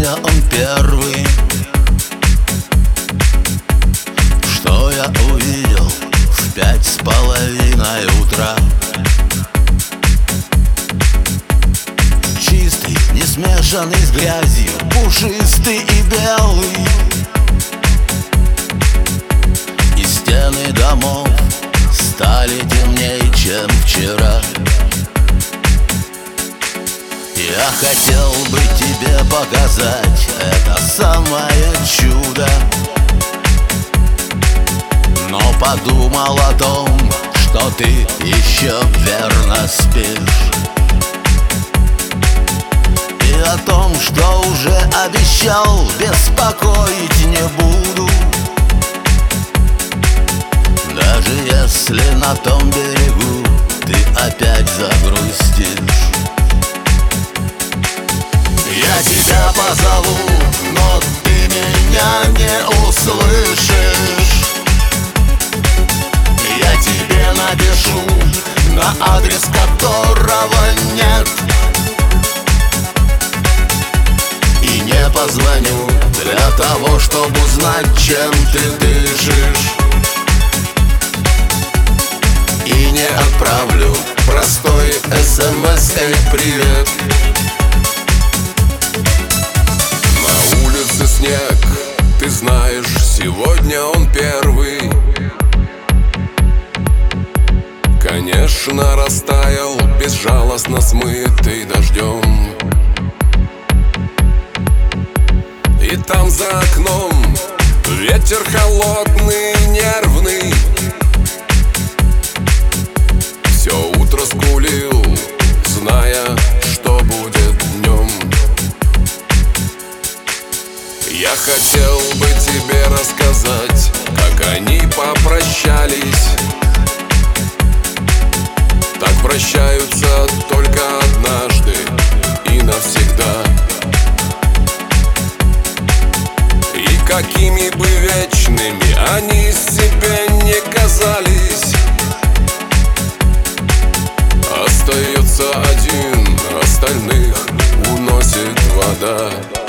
Сегодня он первый, что я увидел в 5:30 утра. Чистый, не смешанный с грязью, пушистый и белый. И стены домов стали темнее, чем вчера. Я хотел бы тебе показать это самое чудо, но подумал о том, что ты еще верно спишь, и о том, что уже обещал, беспокоить не буду. Даже если на том берегу ты опять загрустишь, я тебя позову, но ты меня не услышишь. Я тебе напишу на адрес, которого нет, и не позвоню для того, чтобы узнать, чем ты дышишь, и не отправлю простой СМС: «Эй, привет». Снег, ты знаешь, сегодня он первый. Конечно, растаял, безжалостно смытый дождем. И там за окном ветер холодный, нервный. Все утро скулил, зная, что будет днем. Я хотел бы тебе рассказать, как они попрощались. Так прощаются только однажды и навсегда. И какими бы вечными они себе не казались, остается один, остальных уносит вода.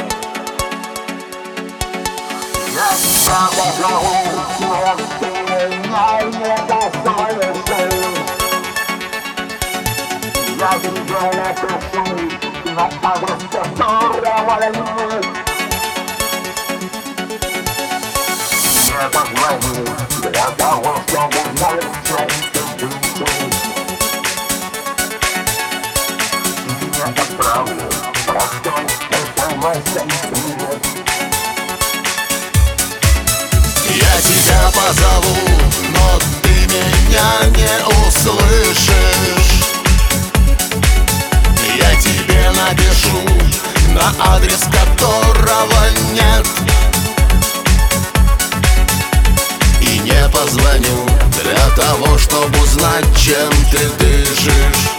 Я тебя позову, но ты меня не послышишь. Я тебе напишу на адрес, которого нет, не позвоню для того, чтобы узнать, чем ты дышишь, и не отправлю простой СМС: я тебя позову, но ты меня не услышишь. Я тебе напишу на адрес, которого нет, и не позвоню для того, чтобы узнать, чем ты дышишь,